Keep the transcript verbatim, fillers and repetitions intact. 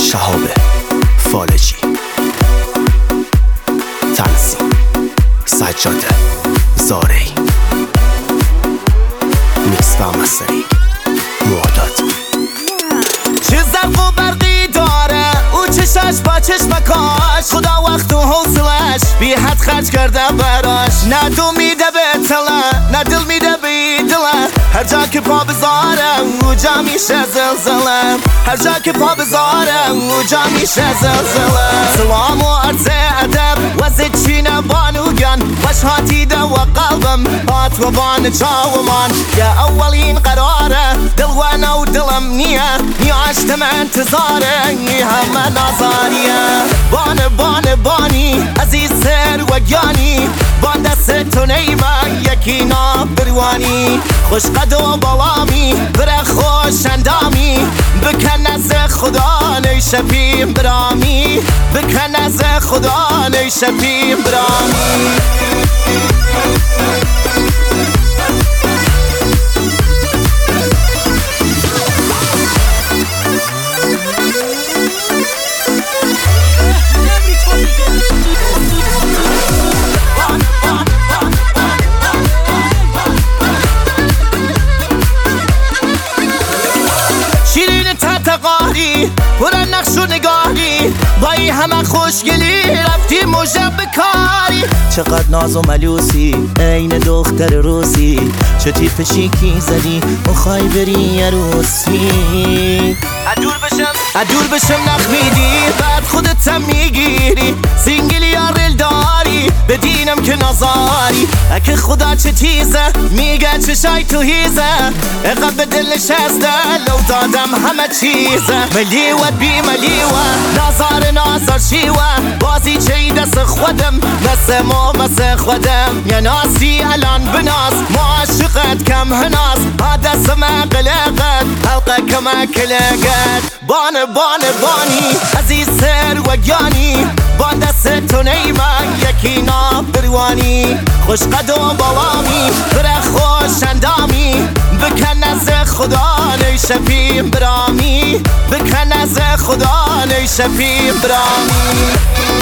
شهاب فالجی، تنظیم سجاده زارعی، میکس و مسترینگ معتاد. چه زرق و برقی داره او چشاش با چشمکاش، خدا وقت و حوصلش بی حد خرج کرده براش. نه دو میده به تله نه دل میده به دله، هر جا که پا بذاره اونجا میشه زلزله، هر جا که پا بذاره اونجا میشه زلزله. سلام و عرض ادب وزد چینه بانوگن، وش هاتیده و قلبم هات و بان چاومان. یا اولین قراره دل و نو دلم نیه، نیاشتم انتظاره همه نازاریه. بان بان بانی عزیز سر و گیانی، بان دست تو نیمه یکی نابروانی. خوش قد و بالامی بره خوش اندامی، بکن از خدا نیشپیم برامی، بکن از خدا نیشپیم برامی. شیرین تتقاری پر نقش و نگاری، با این همه خوشگلی رفتی مجب بکاری. چقدر ناز و ملوسی عین دختر روسی، چه تیپ شیکی زدی مخوای بری عروسی. ادور بشم ادور بشم نخ میدی بعد خودت هم میگیری، سینگل یا ریل داری بدینم که نازاری. اگه خدا چه تیزه میگه چشای تو هیزه، اقب به دل نشسته لو دادم همه چیزه. ملیوت بی ملیوه نازار نازار شیوه، بازی چی دست خودم مثل ما مثل خودم. یا ناسی الان بناس ما عاشقت کم هناس، ها دست ما قلقت حلقه کما کلقت. بان بان بانی عزیز سر و گیانی، بان دست تو نیمه یکی نابروانی. خوش قد و بالامی بره خوش اندامی، بکن از خدا نیشپیم برامی، بکن از خدا نیشپیم برامی.